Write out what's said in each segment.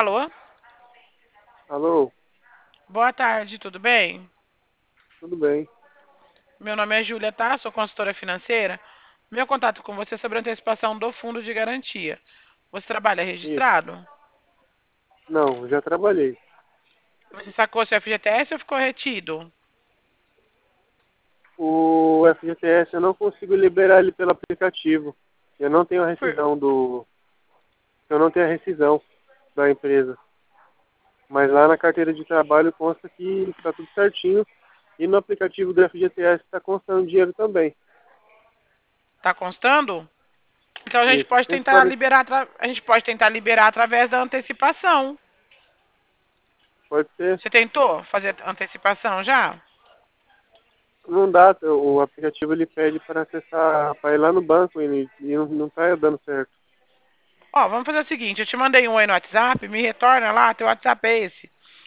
Alô? Alô, Boa tarde, tudo bem? tudo bem? Meu nome é Júlia, tá? Sou consultora financeira. Meu contato com você é sobre a antecipação do fundo de garantia. Você trabalha Isso. registrado? Não, já trabalhei. Você sacou seu FGTS ou ficou retido? O FGTS eu não consigo liberar ele pelo aplicativo. Eu não tenho a Por- rescisão do. Eu não tenho a rescisão da empresa. Mas lá na carteira de trabalho consta que está tudo certinho. E no aplicativo do FGTS está constando dinheiro também. Tá constando? Então a gente Isso. pode tentar liberar, a gente pode tentar liberar através da antecipação. Pode ser. Você tentou fazer antecipação já? Não dá, o aplicativo ele pede para acessar, para ir lá no banco e não está dando certo. Ó, vamos fazer o seguinte, eu te mandei um oi no WhatsApp, me retorna lá, teu WhatsApp é esse,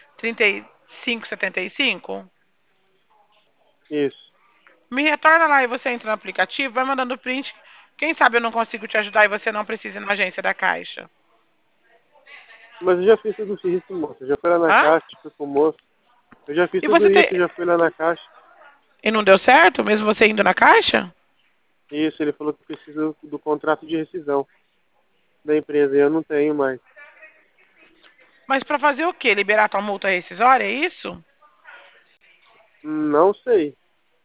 3575. Isso. Me retorna lá e você entra no aplicativo, vai mandando print. Quem sabe eu não consigo te ajudar e você não precisa ir na agência da Caixa. Mas eu já fiz tudo isso, moço. Eu já fui lá na Hã? caixa, fui com o moço. Eu já fiz E tudo você isso, tem. já fui lá na caixa. E não deu certo, mesmo você indo na Caixa? Isso, ele falou que precisa do contrato de rescisão da empresa e eu não tenho mais. Mas pra fazer o quê? Liberar tua multa rescisória, é isso? Não sei.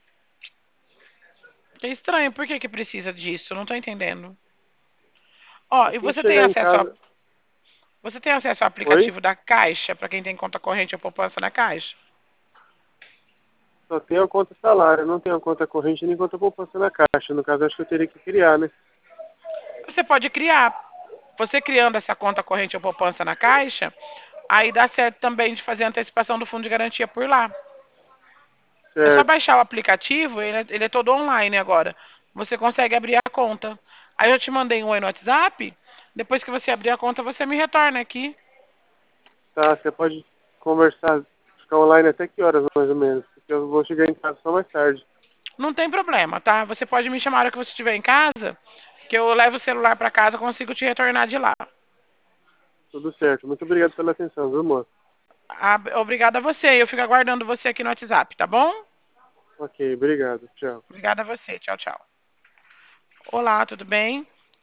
Que estranho, por que que precisa disso? Não tô entendendo. Ó, e Assim que chegar em casa. você tem acesso ao Oi? aplicativo da Caixa, pra quem tem conta corrente ou poupança na Caixa? Só tenho a conta salário, não tenho a conta corrente nem conta poupança na caixa. No caso, acho que eu teria que criar, né? Você pode criar. Você criando essa conta corrente ou poupança na Caixa, aí dá certo também de fazer a antecipação do fundo de garantia por lá. É só Certo. baixar o aplicativo, ele é todo online agora. Você consegue abrir a conta. Aí eu te mandei um oi no WhatsApp. Depois que você abrir a conta, você me retorna aqui. Tá, você pode conversar, ficar online até que horas mais ou menos? Porque eu vou chegar em casa só mais tarde. Não tem problema, tá? Você pode me chamar a hora que você estiver em casa, que eu levo o celular para casa e consigo te retornar de lá. Tudo certo. Muito obrigado pela atenção, viu, moço? Obrigada a você. Eu fico aguardando você aqui no WhatsApp, tá bom? Ok, obrigado. Tchau. Obrigada a você. Tchau, tchau. Olá, tudo bem?